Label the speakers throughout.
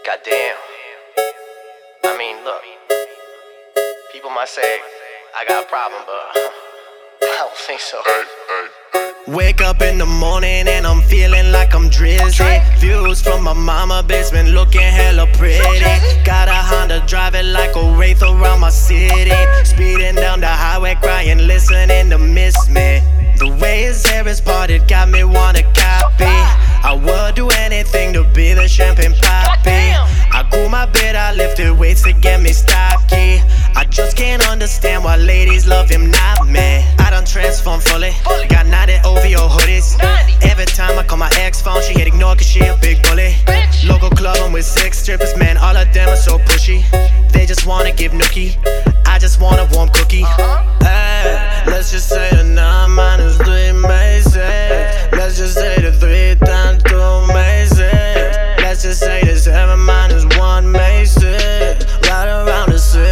Speaker 1: Goddamn. I mean, look. People might say I got a problem, but I don't think so.
Speaker 2: Wake up in the morning and I'm feeling like I'm drizzy. Views from my mama basement looking hella pretty. Got a Honda driving like a wraith around my city. Speeding down the highway crying, listening to Miss Me. The way his hair is parted got me wanna copy. I would do anything to be the champagne poppy. I cool my bed, I lifted weights to get me stocky. I just can't understand why ladies love him, not me. I done transformed fully, got 90 OVO hoodies. Every time I call my ex phone, she hit ignore cause she a big bully. Local club, I'm with 6 strippers, man, all of them are so pushy. They just wanna give nookie, I just want a warm cookie. Let's just say the 9 minus 3 makes 6. Let's just say the 3 times 2 makes 6. Let's just say the 7 minus 1 makes 6. Right around the 6.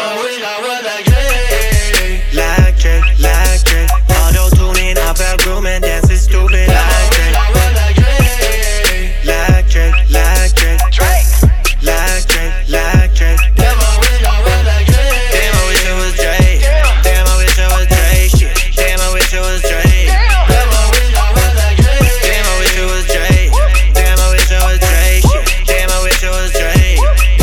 Speaker 2: Like Drake, auto-tuning, I felt grooming, dancing stupid like Drake. Like Drake, like Drake, like Drake, like Drake. Damn, I wish it was Drake. Damn, I wish it was Drake. Shit. Damn, I wish it was Drake. Damn, I wish it was Drake. Damn, I wish it was Drake. Shit. Damn, I wish it was Drake.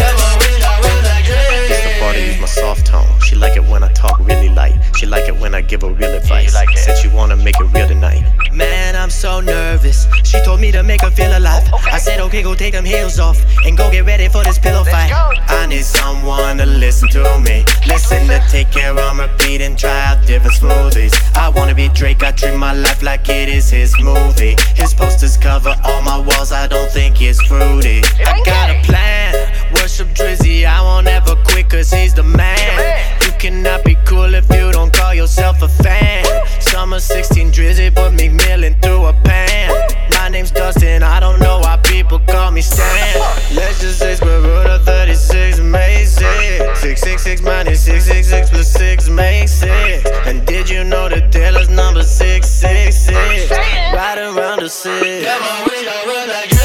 Speaker 2: This the part to use my soft tone. She like it when I talk really light. She like it when I give her real advice. Said she wanna make it real tonight. Man, I'm so nervous. She told me to make her feel alive. I said okay, go take them heels off and go get ready for this pillow fight. I need someone to listen to me. Listen to Take Care on repeat and try out different smoothies. I wanna be Drake, I treat my life like it is his movie. His posters cover all my walls, I don't think it's fruity. I got a plan, worship Drizzy, I won't ever quit cause he's the man. You cannot be cool if you don't call yourself a fan. Summer 16 Drizzy put McMillan through a pan. My name's Dustin, I don't know why people call me Stan. Let's just say square root of 36 makes 6. 666 minus 666 plus 6 makes 6. And did you know that Taylor's number 666? Right around the 6. Damn, I wish I was like